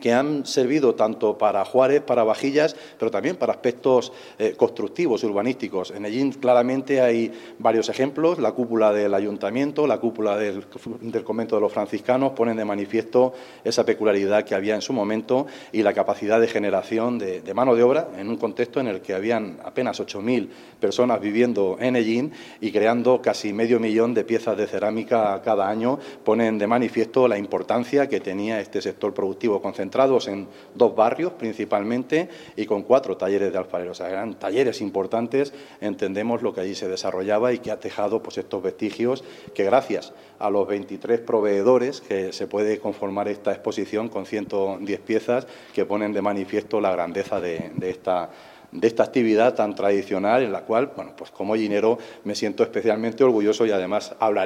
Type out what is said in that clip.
que han servido tanto para ajuares, para vajillas, pero también para aspectos constructivos, urbanísticos. En Ellín claramente hay varios ejemplos. La cúpula del ayuntamiento, la cúpula del convento de los franciscanos ponen de manifiesto esa peculiaridad que había en su momento y la capacidad de generación de mano de obra en un contexto en el que habían apenas 8.000 personas viviendo en Ellín y creando casi 500.000 de piezas de cerámica cada año. Ponen de manifiesto la importancia que tenía este sector productivo, concentrados en 2 barrios principalmente y con 4 talleres de alfareros. O sea, eran talleres importantes, entendemos lo que allí se desarrollaba y que ha dejado pues estos vestigios que, gracias a los 23 proveedores que se puede conformar esta exposición con 110 piezas, que ponen de manifiesto la grandeza de esta actividad tan tradicional, en la cual, bueno, pues como ellinero me siento especialmente orgulloso y además hablaré